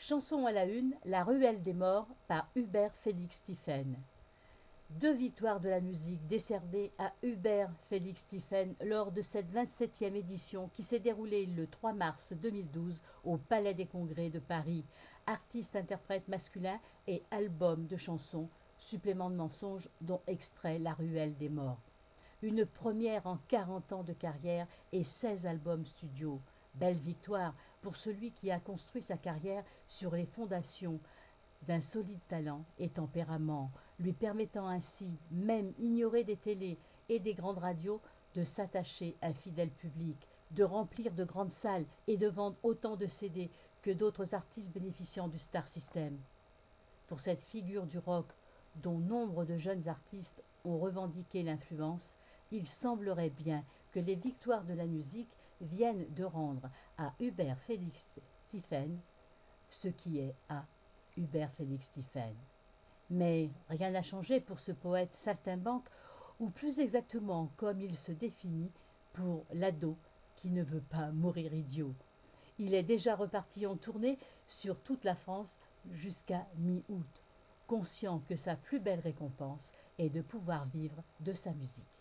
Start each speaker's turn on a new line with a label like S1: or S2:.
S1: Chanson à la une, La ruelle des morts par Hubert Félix Stephen. 2 victoires de la musique décernées à Hubert Félix Stephen lors de cette 27e édition qui s'est déroulée le 3 mars 2012 au Palais des Congrès de Paris. Artiste-interprète masculin et album de chansons, supplément de mensonges dont extrait La ruelle des morts. Une première en 40 ans de carrière et 16 albums studio. Belle victoire pour celui qui a construit sa carrière sur les fondations d'un solide talent et tempérament, lui permettant ainsi, même ignoré des télés et des grandes radios, de s'attacher à un fidèle public, de remplir de grandes salles et de vendre autant de CD que d'autres artistes bénéficiant du Star System. Pour cette figure du rock, dont nombre de jeunes artistes ont revendiqué l'influence, il semblerait bien que les victoires de la musique viennent de rendre à Hubert Félix Stephen ce qui est à Hubert Félix Stephen. Mais rien n'a changé pour ce poète saltimbanque, ou plus exactement comme il se définit, pour l'ado qui ne veut pas mourir idiot. Il est déjà reparti en tournée sur toute la France jusqu'à mi-août, conscient que sa plus belle récompense est de pouvoir vivre de sa musique.